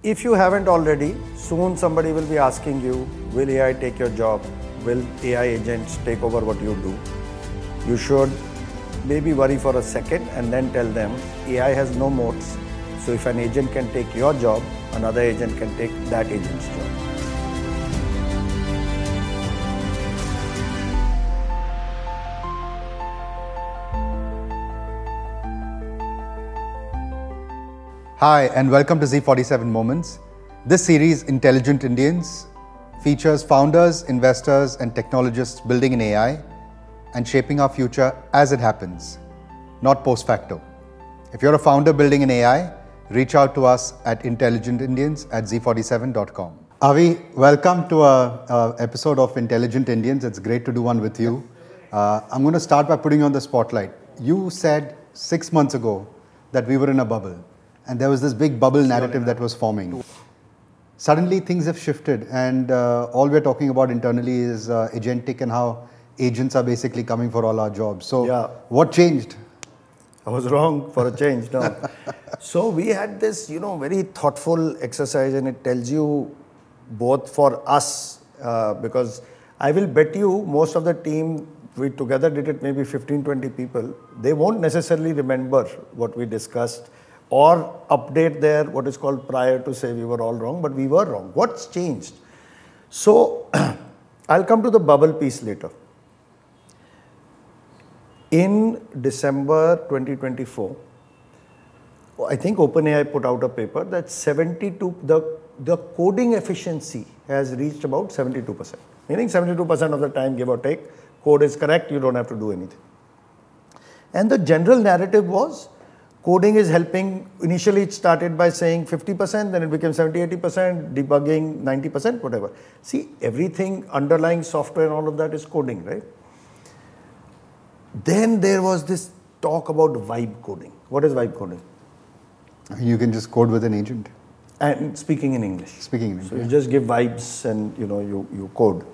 If you haven't already, soon somebody will be asking you, will AI take your job? Will AI agents take over what you do? You should maybe worry for a second and then tell them AI has no moats. So if an agent can take your job, another agent can take that agent's job. Hi, and welcome to Z47 Moments. This series, Intelligent Indians, features founders, investors, and technologists building in AI and shaping our future as it happens, not post facto. If you're a founder building in AI, reach out to us at intelligentindians@z47.com. Avi, welcome to an episode of Intelligent Indians. It's great to do one with you. I'm going to start by putting you on the spotlight. You said 6 months ago that we were in a bubble. And there was this big bubble narrative that was forming. Suddenly things have shifted and all we're talking about internally is agentic and how agents are basically coming for all our jobs. So What changed? I was wrong for a change, no. So we had this, very thoughtful exercise, and it tells you both for us, because I will bet you most of the team, we together did it, maybe 15, 20 people, they won't necessarily remember what we discussed or update their what is called prior to say we were all wrong, but we were wrong. What's changed? So I'll come to the bubble piece later. In December 2024, I think OpenAI put out a paper that the coding efficiency has reached about 72%. Meaning 72% of the time, give or take, code is correct, you don't have to do anything. And the general narrative was, coding is helping. Initially, it started by saying 50%, then it became 70, 80%, debugging 90%, whatever. See, everything underlying software and all of that is coding, right? Then there was this talk about vibe coding. What is vibe coding? You can just code with an agent. And speaking in English. Speaking in English. So you just give vibes and you code.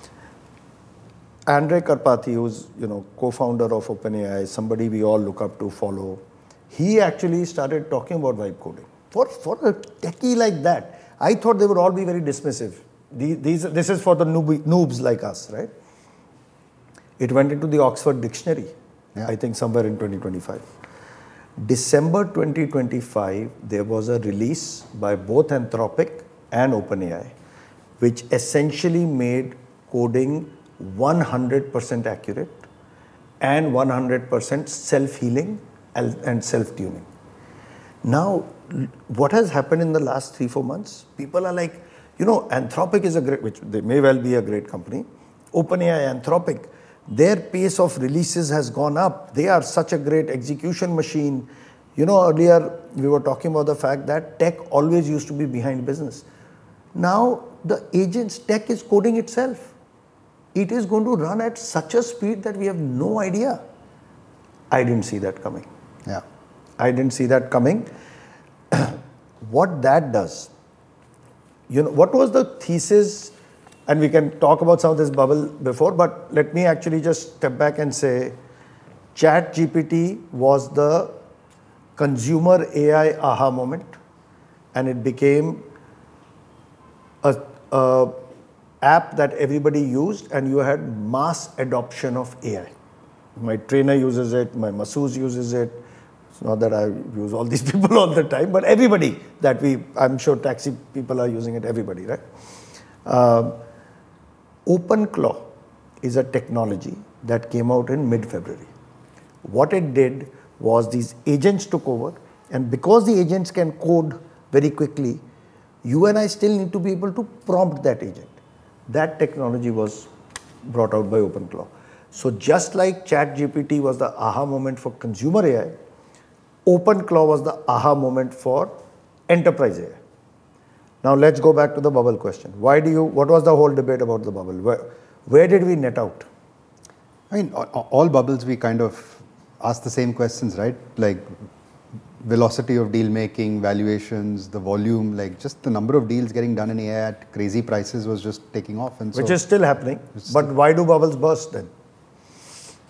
Andrej Karpathy, who's co-founder of OpenAI, somebody we all look up to, follow. He actually started talking about vibe coding. For a techie like that, I thought they would all be very dismissive. This is for the noobs like us, right? It went into the Oxford Dictionary, I think somewhere in 2025. December 2025, there was a release by both Anthropic and OpenAI, which essentially made coding 100% accurate and 100% self-healing and self-tuning. Now, what has happened in the last 3-4 months? People are like, Anthropic is which they may well be a great company. OpenAI, Anthropic, their pace of releases has gone up. They are such a great execution machine. Earlier we were talking about the fact that tech always used to be behind business. Now, the agent's tech is coding itself. It is going to run at such a speed that we have no idea. I didn't see that coming. Yeah. I didn't see that coming. What that does, what was the thesis? And we can talk about some of this bubble before, but let me actually just step back and say, ChatGPT was the consumer AI aha moment, and it became a app that everybody used, and you had mass adoption of AI. My trainer uses it, my masseuse uses it. It's not that I use all these people all the time, but everybody I'm sure taxi people are using it, everybody, right? OpenClaw is a technology that came out in mid-February. What it did was these agents took over, and because the agents can code very quickly, you and I still need to be able to prompt that agent. That technology was brought out by OpenClaw. So just like ChatGPT was the aha moment for consumer AI, OpenClaw was the aha moment for enterprise AI. Now let's go back to the bubble question. What was the whole debate about the bubble? Where did we net out? I mean, all bubbles we kind of ask the same questions, right? Like velocity of deal making, valuations, the volume, like just the number of deals getting done in AI at crazy prices was just taking off. Which is still happening. But why do bubbles burst then?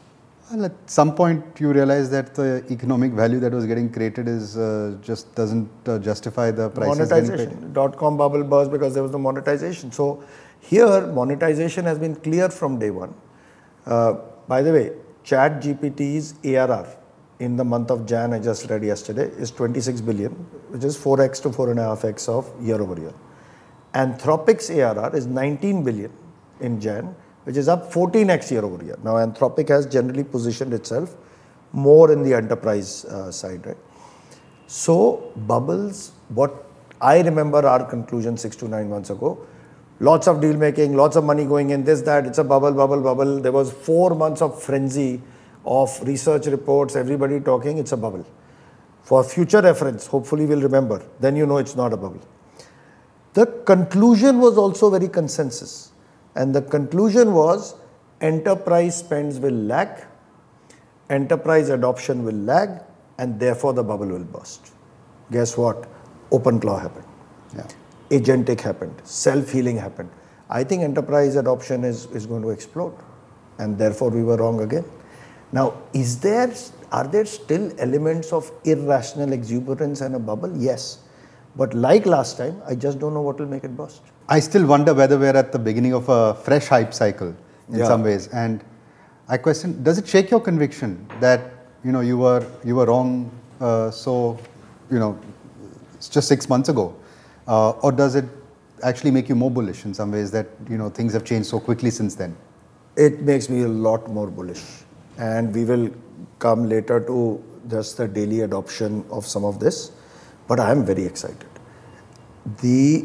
Well, at some point, you realize that the economic value that was getting created is just doesn't justify the prices getting paid. Monetization. Dot-com bubble burst because there was no monetization. So here, monetization has been clear from day one. By the way, ChatGPT's ARR in the month of Jan, I just read yesterday, is 26 billion, which is 4x to 4.5x of year over year. Anthropic's ARR is 19 billion in Jan, which is up 14x year over year. Now, Anthropic has generally positioned itself more in the enterprise side, right? So, bubbles, what I remember our conclusion 6 to 9 months ago, lots of deal making, lots of money going in, this, that, it's a bubble, bubble, bubble. There was 4 months of frenzy of research reports, everybody talking, it's a bubble. For future reference, hopefully we'll remember, then you know it's not a bubble. The conclusion was also very consensus. And the conclusion was enterprise spends will lag, enterprise adoption will lag, and therefore the bubble will burst. Guess what? OpenClaw happened. Yeah. Agentic happened. Self-healing happened. I think enterprise adoption is going to explode. And therefore we were wrong again. Now, are there still elements of irrational exuberance and a bubble? Yes. But like last time, I just don't know what will make it burst. I still wonder whether we're at the beginning of a fresh hype cycle in some ways. And I question, does it shake your conviction that you were wrong? It's just 6 months ago, or does it actually make you more bullish in some ways that things have changed so quickly since then? It makes me a lot more bullish, and we will come later to just the daily adoption of some of this. But I am very excited. The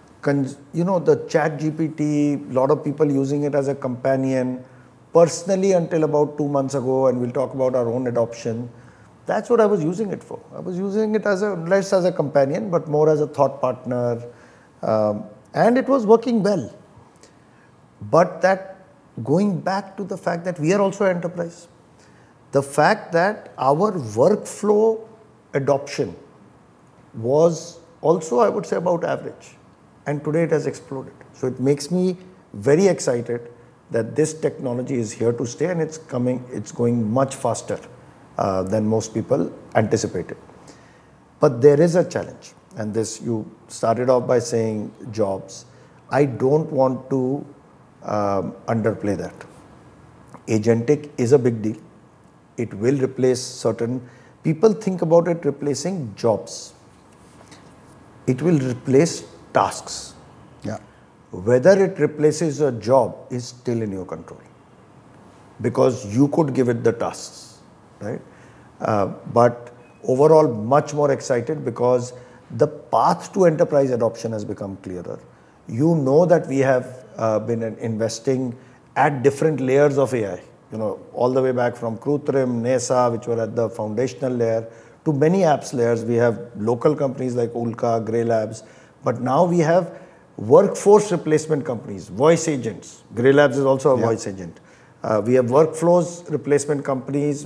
ChatGPT, a lot of people using it as a companion. Personally, until about 2 months ago, and we'll talk about our own adoption, that's what I was using it for. I was using it less as a companion, but more as a thought partner. And it was working well. But that going back to the fact that we are also an enterprise, the fact that our workflow adoption was also, I would say, about average. And today it has exploded. So it makes me very excited that this technology is here to stay, and it's going much faster than most people anticipated. But there is a challenge. And this, you started off by saying jobs. I don't want to underplay that. Agentic is a big deal. It will replace certain, people think about it replacing jobs. It will replace tasks. Yeah. Whether it replaces a job is still in your control, because you could give it the tasks, right? But overall, much more excited because the path to enterprise adoption has become clearer. You know that we have been investing at different layers of AI, all the way back from Krutrim, NESA, which were at the foundational layer, to many apps layers. We have local companies like Ulka, Grey Labs, but now we have workforce replacement companies, voice agents. Grey Labs is also a voice agent. We have workflow replacement companies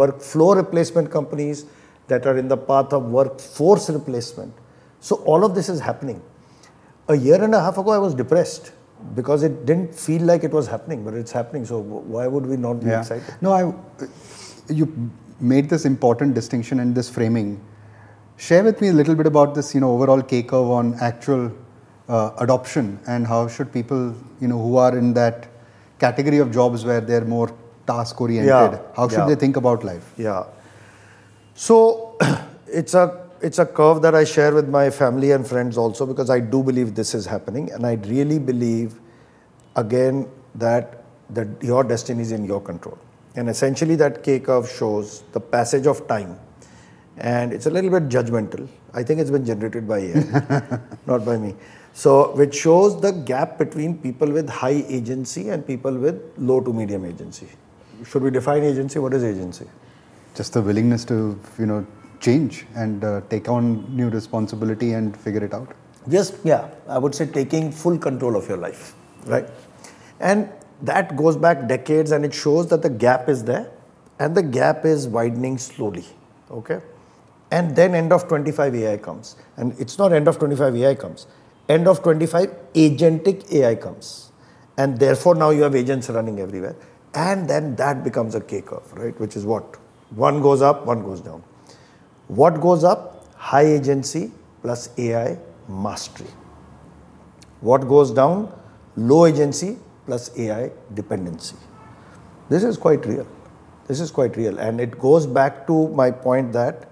that are in the path of workforce replacement. So all of this is happening. A year and a half ago, I was depressed because it didn't feel like it was happening, but it's happening. So why would we not be excited? No, you made this important distinction and this framing. Share with me a little bit about this, overall K-curve on actual adoption, and how should people, who are in that category of jobs where they're more task-oriented, how should they think about life? Yeah. So it's a curve that I share with my family and friends also, because I do believe this is happening, and I really believe, again, that your destiny is in your control. And essentially that K-curve shows the passage of time, and it's a little bit judgmental. I think it's been generated by AI, not by me. So, which shows the gap between people with high agency and people with low to medium agency. Should we define agency? What is agency? Just the willingness to, change and take on new responsibility and figure it out. I would say taking full control of your life, right? And that goes back decades, and it shows that the gap is there, and the gap is widening slowly, okay? And then end of 25 AI comes. And it's not end of 25 AI comes. End of 25 agentic AI comes. And therefore now you have agents running everywhere. And then that becomes a K-curve, right? Which is what? One goes up, one goes down. What goes up? High agency plus AI mastery. What goes down? Low agency plus AI dependency. This is quite real. This is quite real. And it goes back to my point that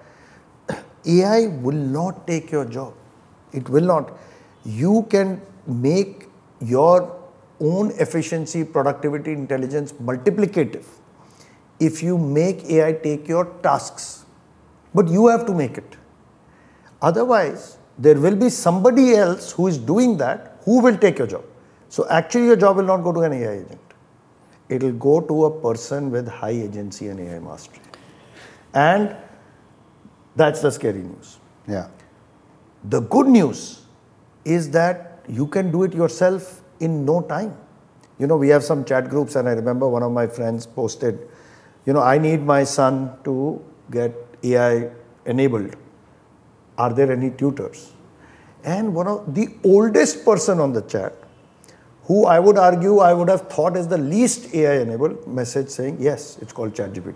AI will not take your job. It will not. You can make your own efficiency, productivity, intelligence multiplicative if you make AI take your tasks. But you have to make it. Otherwise, there will be somebody else who is doing that who will take your job. So actually your job will not go to an AI agent. It will go to a person with high agency and AI mastery. And that's the scary news. Yeah. The good news is that you can do it yourself in no time. We have some chat groups, and I remember one of my friends posted, I need my son to get AI enabled. Are there any tutors? And one of the oldest person on the chat, who I would argue I would have thought is the least AI enabled, message saying, yes, it's called ChatGPT.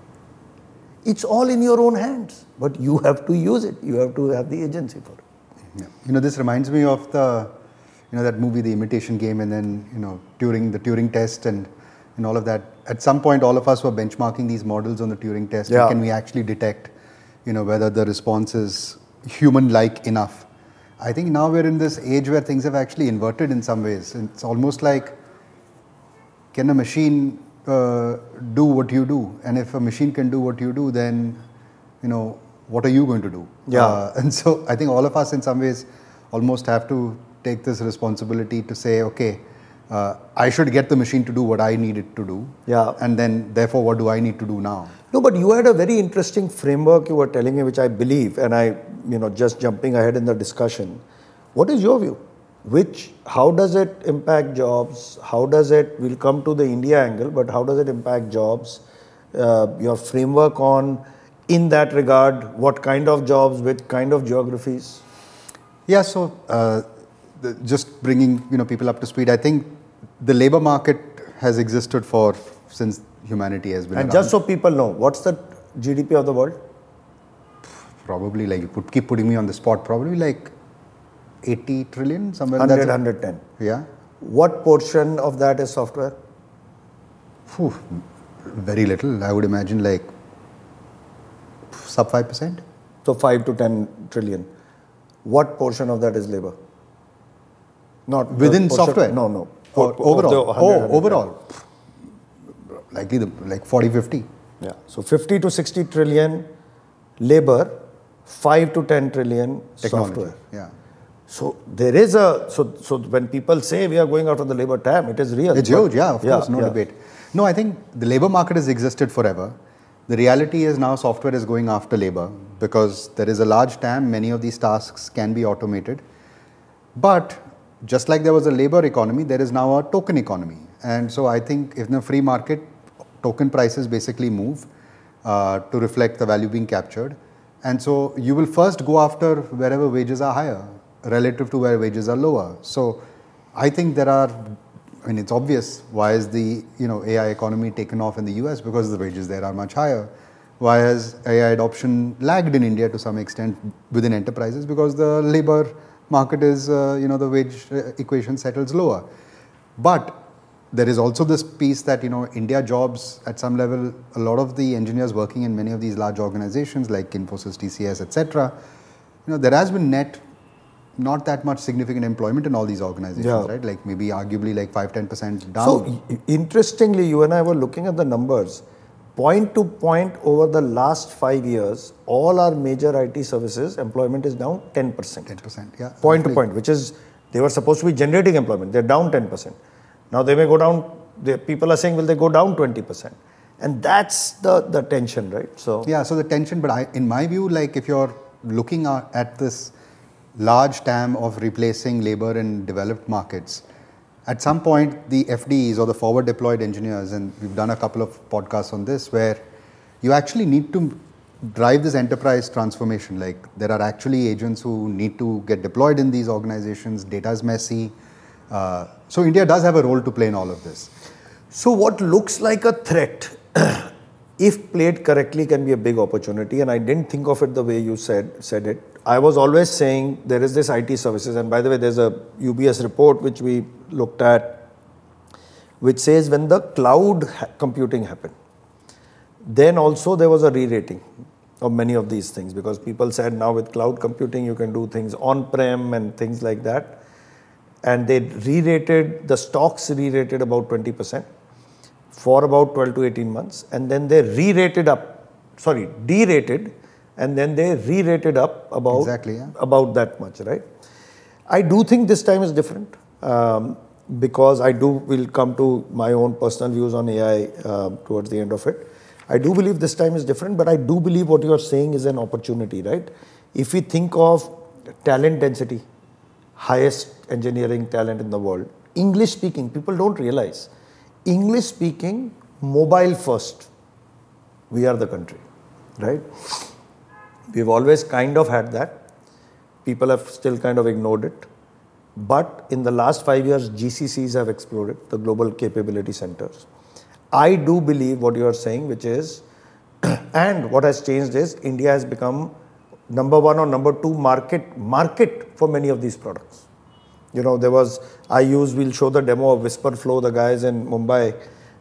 It's all in your own hands, but you have to use it. You have to have the agency for it. Yeah. This reminds me of the, that movie, The Imitation Game, and then, the Turing test and all of that. At some point, all of us were benchmarking these models on the Turing test. Yeah. Can we actually detect, whether the response is human-like enough? I think now we're in this age where things have actually inverted in some ways. It's almost like, can a machine do what you do? And if a machine can do what you do, then, what are you going to do? Yeah. And so I think all of us in some ways almost have to take this responsibility to say, okay, I should get the machine to do what I need it to do. Yeah. And then therefore, what do I need to do now? No, but you had a very interesting framework you were telling me, which I believe, and I, just jumping ahead in the discussion. What is your view? How does it impact jobs? We'll come to the India angle, but how does it impact jobs? Your framework in that regard, what kind of jobs, which kind of geographies? Yeah, so just bringing people up to speed, I think the labor market has existed since humanity has been and around. Just so people know, what's the GDP of the world? Probably keep putting me on the spot, probably like 80 trillion, somewhere 100, 110. Yeah. What portion of that is software? Very little. I would imagine like sub 5%. So 5 to 10 trillion. What portion of that is labor? Not within software? No. Overall. Overall. Likely like 40, 50. Yeah. So 50 to 60 trillion labor, 5 to 10 trillion technology. Software. Yeah. So there is so when people say we are going out of the labor TAM, it is real. It's huge, of course, no debate. No, I think the labor market has existed forever. The reality is now software is going after labor because there is a large TAM, many of these tasks can be automated. But just like there was a labor economy, there is now a token economy. And so I think in a free market, token prices basically move to reflect the value being captured. And so you will first go after wherever wages are higher relative to where wages are lower. So I think it's obvious why is the AI economy taken off in the US because the wages there are much higher. Why has AI adoption lagged in India to some extent within enterprises? Because the labor market is, the wage equation settles lower. But there is also this piece that, India jobs at some level, a lot of the engineers working in many of these large organizations like Infosys, TCS, etc. There has been net not that much significant employment in all these organizations, right? Like maybe arguably like 5-10% down. So interestingly, you and I were looking at the numbers. Point to point over the last 5 years, all our major IT services employment is down 10%. 10%, yeah. Point to point, which is they were supposed to be generating employment. They're down 10%. Now they may go down. People are saying, will they go down 20%? And that's the tension, right? So yeah. So the tension, but in my view, like if you're looking at this large TAM of replacing labor in developed markets, at some point the FDEs or the forward deployed engineers, and we've done a couple of podcasts on this, where you actually need to drive this enterprise transformation. Like there are actually agents who need to get deployed in these organizations. Data is messy. So India does have a role to play in all of this. So what looks like a threat, if played correctly, can be a big opportunity. And I didn't think of it the way you said it. I was always saying there is this IT services. And by the way, there's a UBS report which we looked at, which says when the cloud computing happened, then also there was a re-rating of many of these things, because people said now with cloud computing you can do things on-prem and things like that. And they re-rated, the stocks re-rated about 20% for about 12 to 18 months. And then they derated, and then they re-rated up about, about that much, right? I do think this time is different, because we'll come to my own personal views on AI towards the end of it. I do believe this time is different, but I do believe what you are saying is an opportunity, right? If we think of talent density, highest engineering talent in the world, English speaking, people don't realize, English speaking, mobile first, we are the country, right? We've always kind of had that. People have still kind of ignored it. But in the last 5 years, GCCs have exploded, the Global Capability Centers. I do believe what you are saying, which is, and what has changed is India has become number one or number two market for many of these products. You know, we'll show the demo of Whisperflow, the guys in Mumbai,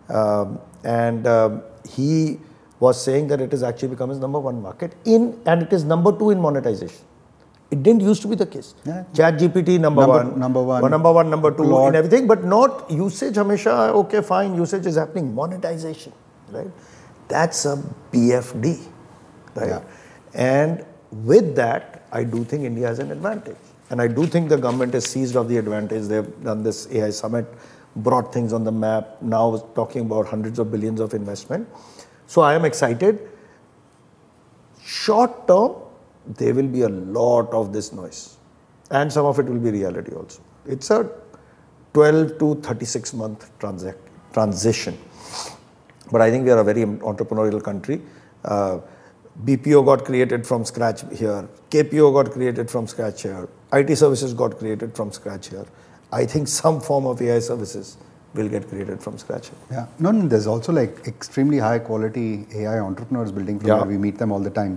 and he was saying that it has actually become his number one market and it is number two in monetization. It didn't used to be the case. Yeah. ChatGPT number one, number two in everything, but not usage. Hamesha, okay, fine, usage is happening. Monetization, right? That's a BFD, right? Yeah. And with that, I do think India has an advantage. And I do think the government has seized off the advantage. They've done this AI summit, brought things on the map, now talking about hundreds of billions of investment. So I am excited. Short term, there will be a lot of this noise. And some of it will be reality also. It's a 12 to 36 month transition. But I think we are a very entrepreneurial country. BPO got created from scratch here. KPO got created from scratch here. IT services got created from scratch here. I think some form of AI services will get created from scratch here. Yeah. No, there's also like extremely high quality AI entrepreneurs building from where we meet them all the time.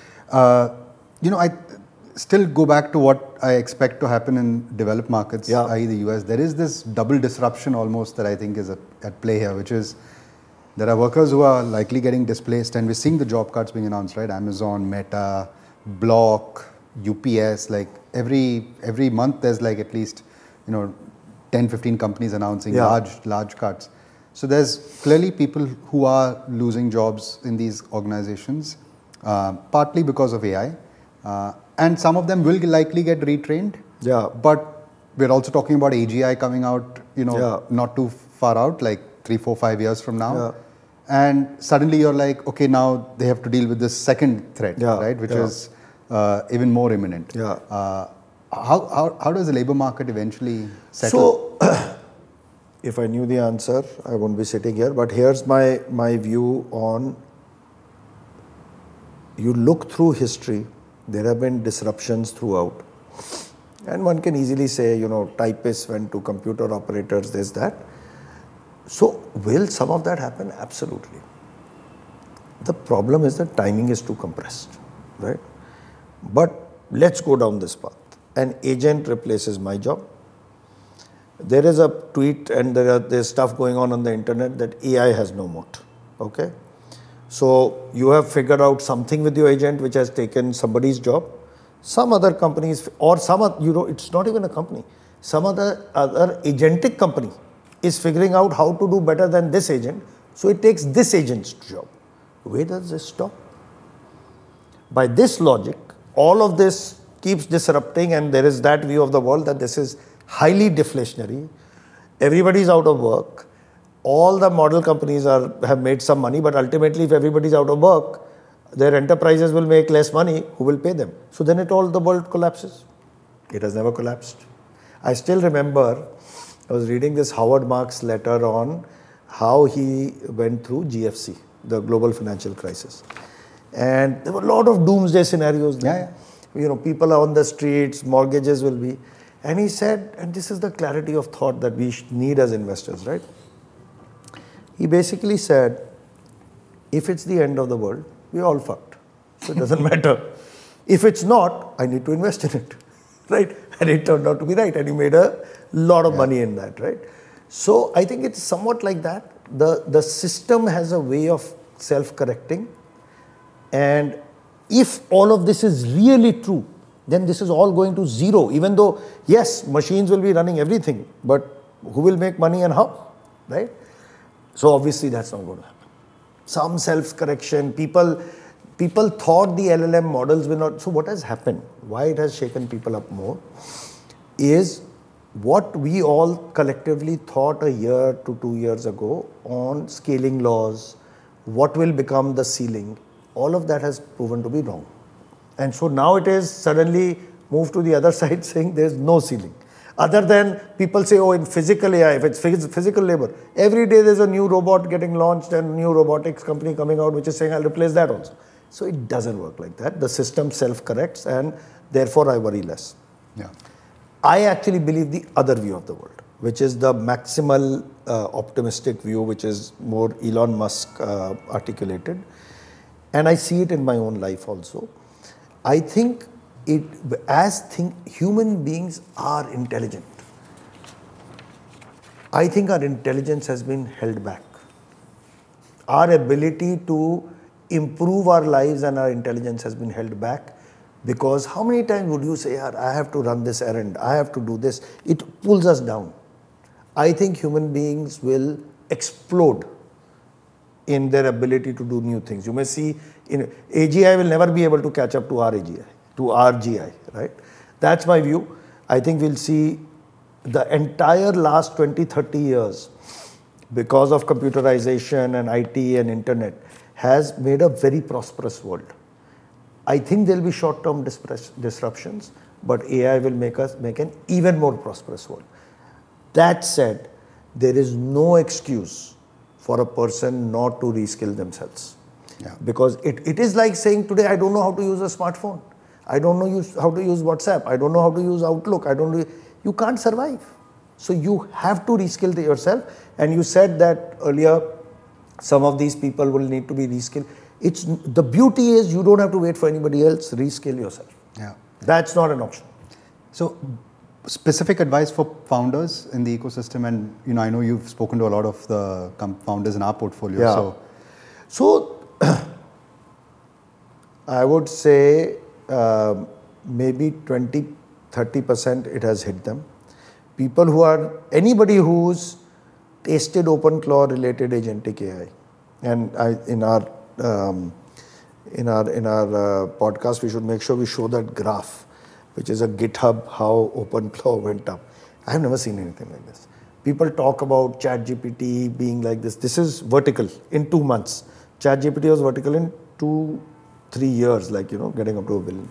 I still go back to what I expect to happen in developed markets, i.e. the US. There is this double disruption almost that I think is at play here, which is there are workers who are likely getting displaced, and we're seeing the job cuts being announced, right? Amazon, Meta, Block, UPS, like every month there's like at least, 10, 15 companies announcing large cuts. So there's clearly people who are losing jobs in these organizations, partly because of AI. And some of them will likely get retrained. Yeah. But we're also talking about AGI coming out, not too far out, like 3, 4, 5 years from now. Yeah. And suddenly you're like, okay, now they have to deal with this second threat, right? Which is even more imminent. Yeah. How does the labor market eventually settle? So, if I knew the answer, I wouldn't be sitting here. But here's my view on, you look through history, there have been disruptions throughout. And one can easily say, typists went to computer operators, there's that. So, will some of that happen? Absolutely. The problem is that timing is too compressed, right? But let's go down this path. An agent replaces my job. There is a tweet and there's stuff going on the internet that AI has no moat, okay? So you have figured out something with your agent which has taken somebody's job. Some other companies, or it's not even a company. Some other agentic company is figuring out how to do better than this agent. So it takes this agent's job. Where does this stop? By this logic, all of this keeps disrupting, and there is that view of the world that this is highly deflationary. Everybody's out of work. All the model companies have made some money, but ultimately if everybody's out of work, their enterprises will make less money. Who will pay them? So then the world collapses. It has never collapsed. I still remember, I was reading this Howard Marks letter on how he went through GFC, the global financial crisis. And there were a lot of doomsday scenarios there. People are on the streets, mortgages will be. And he said, and this is the clarity of thought that we need as investors, right? He basically said, if it's the end of the world, we're all fucked. So it doesn't matter. If it's not, I need to invest in it, right? And it turned out to be right. And he made a lot of money in that, right? So I think it's somewhat like that. The system has a way of self-correcting. And if all of this is really true, then this is all going to zero. Even though, yes, machines will be running everything, but who will make money and how, right? So obviously that's not going to happen. Some self-correction, people thought the LLM models will not. So what has happened, why it has shaken people up more, is what we all collectively thought a year to 2 years ago on scaling laws, what will become the ceiling, all of that has proven to be wrong. And so now it is suddenly moved to the other side saying there's no ceiling. Other than people say, oh, in physical AI, if it's physical labor, every day there's a new robot getting launched and a new robotics company coming out which is saying I'll replace that also. So it doesn't work like that. The system self-corrects and therefore I worry less. Yeah. I actually believe the other view of the world, which is the maximal optimistic view, which is more Elon Musk articulated. And I see it in my own life also. I think human beings are intelligent. I think our intelligence has been held back. Our ability to improve our lives and our intelligence has been held back because how many times would you say, I have to run this errand, I have to do this. It pulls us down. I think human beings will explode in their ability to do new things. You may see, AGI will never be able to catch up to our AGI, to our GI, right? That's my view. I think we'll see the entire last 20, 30 years, because of computerization and IT and internet, has made a very prosperous world. I think there'll be short-term disruptions, but AI will make an even more prosperous world. That said, there is no excuse for a person not to reskill themselves. Yeah. Because it is like saying today, I don't know how to use a smartphone. I don't know how to use WhatsApp. I don't know how to use Outlook. You can't survive. So you have to reskill yourself. And you said that earlier, some of these people will need to be reskilled. The beauty is you don't have to wait for anybody else. Reskill yourself. Yeah. That's not an option. So, specific advice for founders in the ecosystem, and I know you've spoken to a lot of the founders in our portfolio. Yeah. So I would say maybe 20-30% it has hit them. Anybody who's tasted OpenClaw related agentic AI, and in our podcast we should make sure we show that graph, which is a GitHub how OpenClaw went up. I have never seen anything like this. People talk about ChatGPT being like this. This is vertical in 2 months. ChatGPT was vertical in 2-3 years, getting up to 1 billion.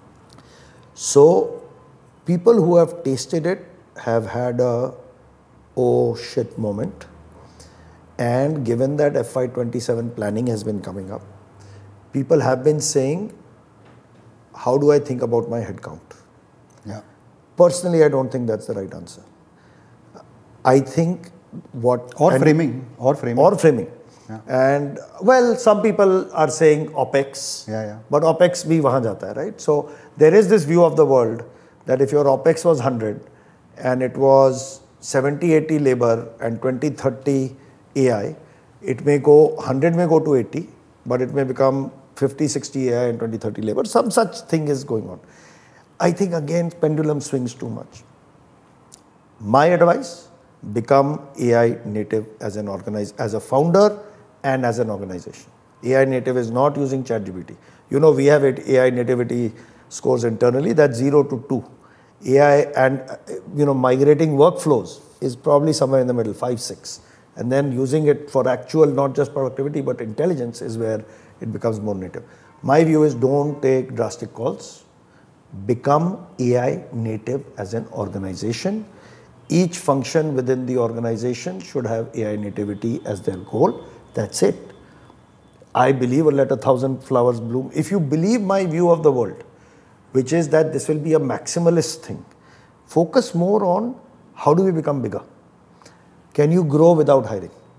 So people who have tasted it have had a oh shit moment. And given that FY27 planning has been coming up, people have been saying, how do I think about my headcount? Yeah. Personally, I don't think that's the right answer. I think framing. Yeah. And some people are saying OPEX. Yeah. But OPEX bhi wahan jata hai, right? So there is this view of the world that if your OPEX was 100 and it was 70-80 labor and 20-30 AI, it may go 100 may go to 80, but it may become 50-60 AI and 20-30 labor. Some such thing is going on. I think again pendulum swings too much. My advice: become AI native as a founder and as an organization. AI native is not using ChatGPT. We have AI nativity scores internally, that's 0 to 2. AI and migrating workflows is probably somewhere in the middle, 5, 6. And then using it for actual, not just productivity, but intelligence is where it becomes more native. My view is don't take drastic calls. Become AI native as an organization. Each function within the organization should have AI nativity as their goal. That's it. I believe let 1,000 flowers bloom. If you believe my view of the world, which is that this will be a maximalist thing, focus more on how do we become bigger. Can you grow without hiring?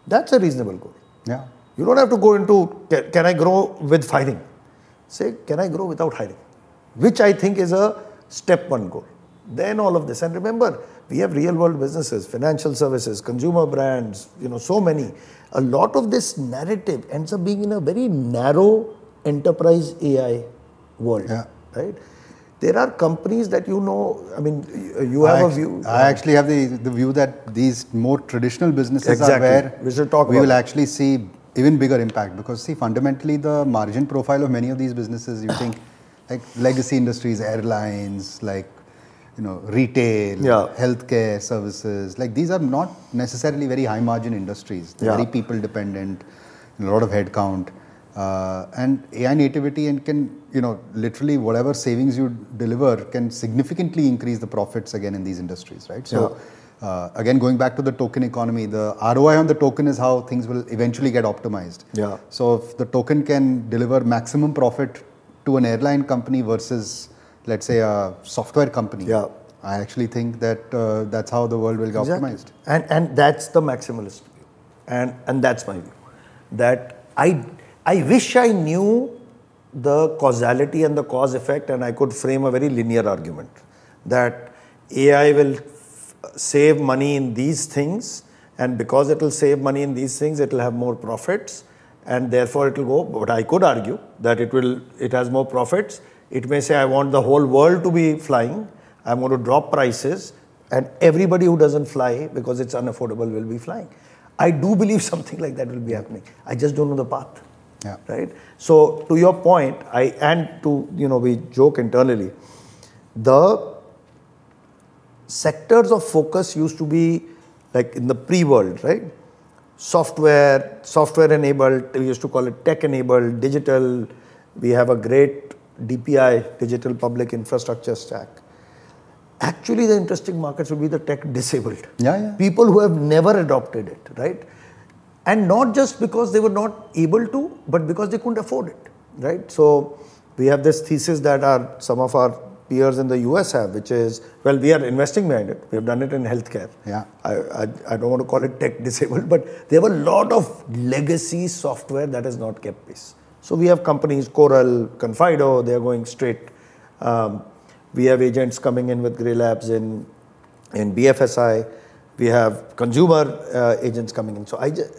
That's a reasonable goal. Yeah. You don't have to go into, can I grow with firing? Say, can I grow without hiring? Which I think is a step one goal. Then all of this. And remember, we have real world businesses, financial services, consumer brands, so many. A lot of this narrative ends up being in a very narrow enterprise AI world. Yeah. Right? There are companies that you have a view. I actually have the view that these more traditional businesses Exactly. are where We should talk we about will it. actually see even bigger impact, because see, fundamentally the margin profile of many of these businesses, you think like legacy industries, airlines, like retail, healthcare services, like these are not necessarily very high margin industries. They're very people dependent, a lot of headcount. And AI nativity and can, literally whatever savings you deliver can significantly increase the profits again in these industries, right? So again, going back to the token economy, the ROI on the token is how things will eventually get optimized. Yeah. So if the token can deliver maximum profit to an airline company versus, let's say, a software company, I actually think that that's how the world will get optimized. And that's the maximalist view. And that's my view. That I wish I knew the causality and the cause effect, and I could frame a very linear argument that AI will save money in these things, and because it will save money in these things, it will have more profits, and therefore it will go. But I could argue that it has more profits. It may say, I want the whole world to be flying. I'm going to drop prices, and everybody who doesn't fly because it's unaffordable will be flying. I do believe something like that will be happening. I just don't know the path. Yeah. Right. So to your point, we joke internally. The sectors of focus used to be like in the pre-world, right? Software enabled. We used to call it tech enabled, digital. We have a great DPI, digital public infrastructure stack. Actually, the interesting markets would be the tech disabled. People who have never adopted it, right? And not just because they were not able to, but because they couldn't afford it, right? So we have this thesis that some of our peers in the US have, which is, well, we are investing behind it. We have done it in healthcare. Yeah. I don't want to call it tech disabled, but there were a lot of legacy software that has not kept pace. So we have companies, Coral, Confido, they are going straight. We have agents coming in with Grey Labs in BFSI. We have consumer agents coming in. So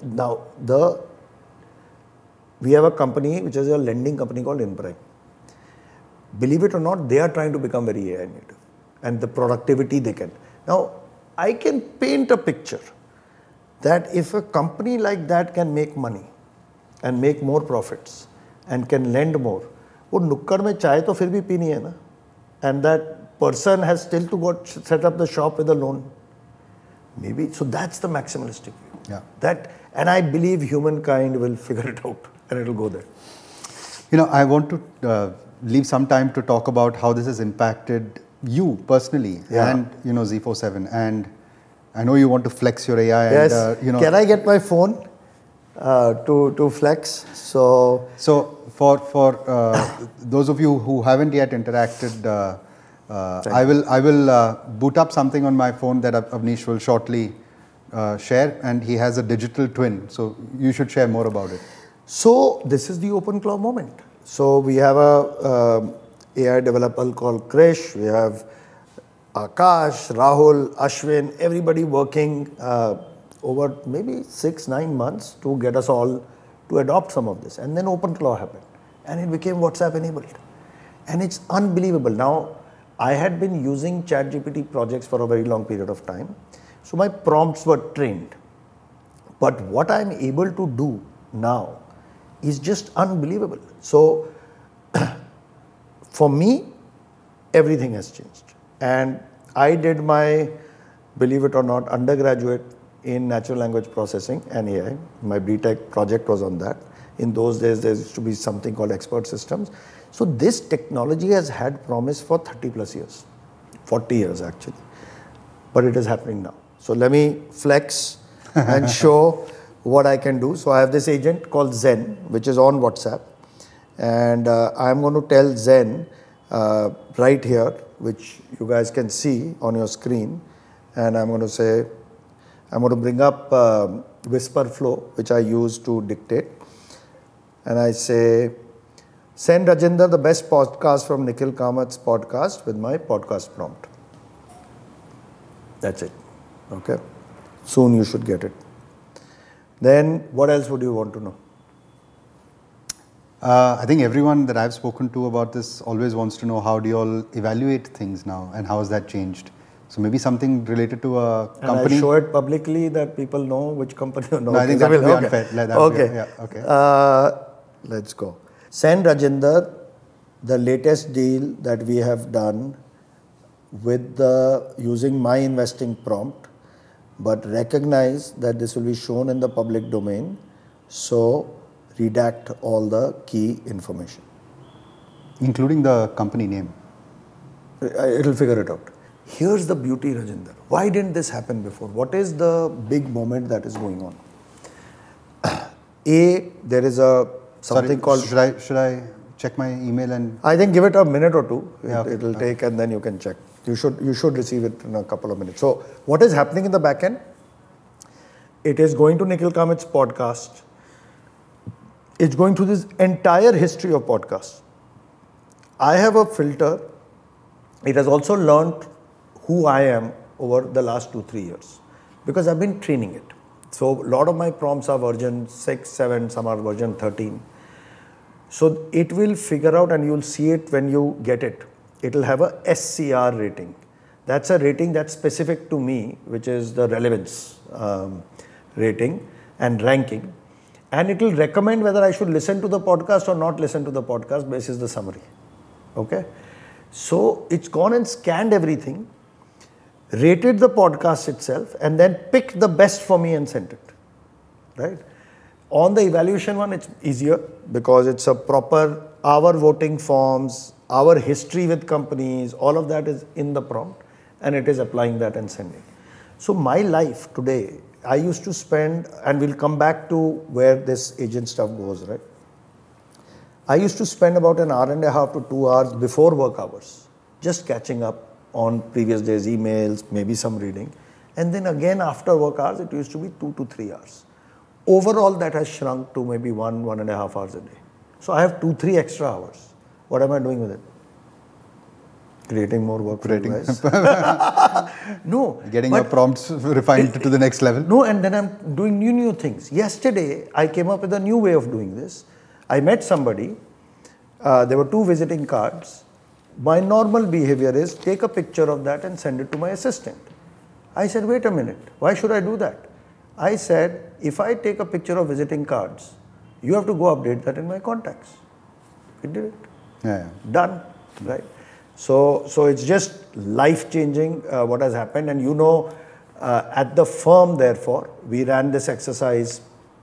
we have a company which is a lending company called InPrime. Believe it or not, they are trying to become very AI native, and the productivity they can. Now, I can paint a picture that if a company like that can make money and make more profits and can lend more, वो नुक्कड़ में चाय तो फिर भी पीनी है ना, and that person has still to go set up the shop with a loan. Maybe. So that's the maximalistic view. Yeah. And I believe humankind will figure it out and it will go there. I want to leave some time to talk about how this has impacted you personally and, Z47. And I know you want to flex your AI. Yes. And, Can I get my phone to flex? So for those of you who haven't yet interacted, I will boot up something on my phone that Avnish will shortly share, and he has a digital twin. So you should share more about it. So this is the OpenClaw moment. So we have a AI developer called Krish. We have Akash, Rahul, Ashwin, everybody working over maybe 6-9 months to get us all to adopt some of this. And then OpenClaw happened, and it became WhatsApp enabled. And it's unbelievable. Now, I had been using ChatGPT projects for a very long period of time. So my prompts were trained. But what I'm able to do now is just unbelievable. So for me, everything has changed. And I did my, believe it or not, undergraduate in natural language processing and AI. My BTech project was on that. In those days, there used to be something called expert systems. So this technology has had promise for 30 plus years, 40 years actually, but it is happening now. So let me flex and show what I can do. So I have this agent called Zen, which is on WhatsApp, and I'm going to tell Zen right here, which you guys can see on your screen, and I'm going to say, I'm going to bring up whisper flow, which I use to dictate. And I say, send Rajinder the best podcast from Nikhil Kamat's podcast with my podcast prompt. That's it. Okay. Soon you should get it. Then what else would you want to know? I think everyone that I've spoken to about this always wants to know, how do you all evaluate things now and how has that changed? So maybe something related to a company. And I show it publicly that people know which company. No, I think that would be unfair. Let's go. Send Rajinder the latest deal that we have done with using my investing prompt, but recognize that this will be shown in the public domain. So redact all the key information. Including the company name. It'll figure it out. Here's the beauty, Rajinder. Why didn't this happen before? What is the big moment that is going on? There is something called... Should I check my email and... I think give it a minute or two. It'll Okay. take, and then you can check. You should receive it in a couple of minutes. So what is happening in the back end? It is going to Nikhil Kamat's podcast. It's going through this entire history of podcasts. I have a filter. It has also learned who I am over the last 2-3 years because I've been training it. So a lot of my prompts are version 6, 7, some are version 13. So it will figure out, and you'll see it when you get it. It'll have a SCR rating. That's a rating that's specific to me, which is the relevance rating and ranking. And it will recommend whether I should listen to the podcast or not listen to the podcast basis the summary. Okay? So it's gone and scanned everything, rated the podcast itself, and then picked the best for me and sent it. Right? On the evaluation one, it's easier because it's a proper, our voting forms, our history with companies, all of that is in the prompt, and it is applying that and sending. So my life today, I used to spend, and we'll come back to where this agent stuff goes, right? I used to spend about 1.5 to 2 hours before work hours, just catching up on previous day's emails, maybe some reading. And then again after work hours, it used to be 2 to 3 hours. Overall, that has shrunk to maybe 1.5 hours a day. So I have 2-3 extra hours. What am I doing with it? Creating more work for you guys. No. Getting your prompts refined to the next level. No, and then I'm doing new things. Yesterday, I came up with a new way of doing this. I met somebody. There were 2 visiting cards. My normal behavior is take a picture of that and send it to my assistant. I said, wait a minute. Why should I do that? I said, if I take a picture of visiting cards, you have to go update that in my contacts. It did it. Yeah. Done. Right. So it's just life-changing what has happened. And at the firm, therefore, we ran this exercise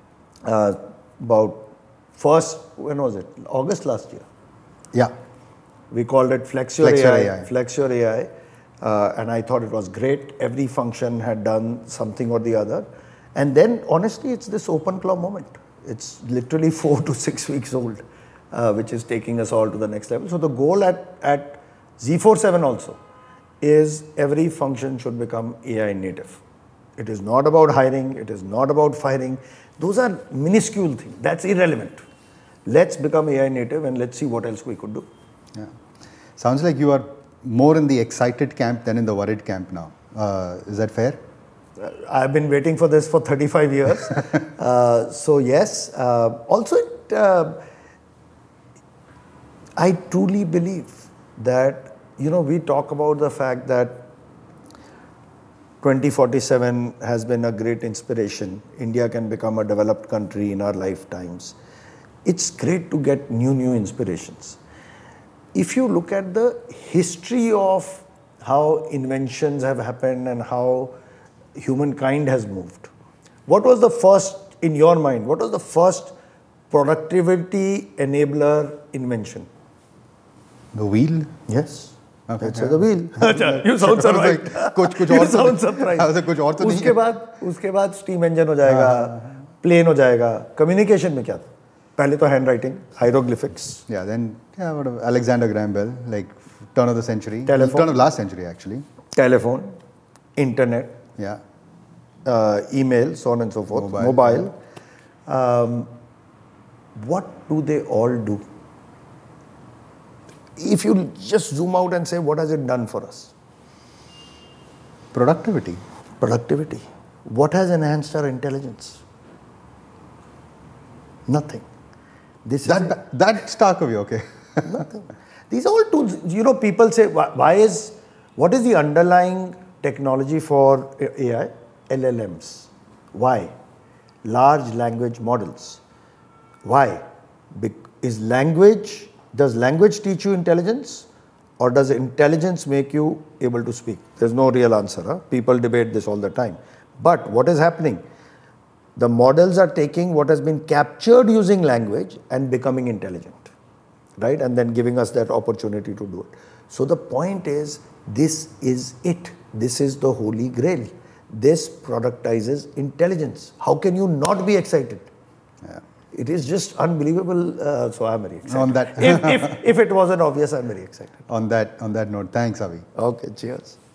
when was it? August last year. Yeah. We called it Flex Your AI. Flex Your AI. And I thought it was great. Every function had done something or the other. And then, honestly, it's this OpenClaw moment. It's literally 4 to 6 weeks old, which is taking us all to the next level. So the goal at Z47 also is every function should become AI native. It is not about hiring. It is not about firing. Those are minuscule things. That's irrelevant. Let's become AI native and let's see what else we could do. Yeah. Sounds like you are more in the excited camp than in the worried camp now. Is that fair? I've been waiting for this for 35 years. So yes. Also, I truly believe that, we talk about the fact that 2047 has been a great inspiration. India can become a developed country in our lifetimes. It's great to get new inspirations. If you look at the history of how inventions have happened and how humankind has moved, what was the first, in your mind, what was the first productivity enabler invention? The wheel? Yes. Okay, That's the wheel. You sound surprised. You sound surprised. उसके बाद steam engine हो जाएगा, plane हो जाएगा. Communication में क्या था? पहले तो handwriting, hieroglyphics. Yeah, then what of Alexander Graham Bell, like turn of the century. Telephone. Turn of last century, actually. Telephone, internet. Yeah. email, so on and so forth, mobile. What do they all do? If you just zoom out and say, what has it done for us? Productivity. Productivity. What has enhanced our intelligence? Nothing. That stark of you, okay. Nothing. These are all tools. People say, what is the underlying technology for AI? LLMs. Why? Large language models. Why? Does language teach you intelligence, or does intelligence make you able to speak? There's no real answer. Huh? People debate this all the time. But what is happening? The models are taking what has been captured using language and becoming intelligent, right? And then giving us that opportunity to do it. So the point is, this is it. This is the holy grail. This productizes intelligence. How can you not be excited? Yeah. It is just unbelievable. So I'm very excited. On that, if it wasn't obvious, I'm very excited. On that note, thanks, Avi. Okay, cheers.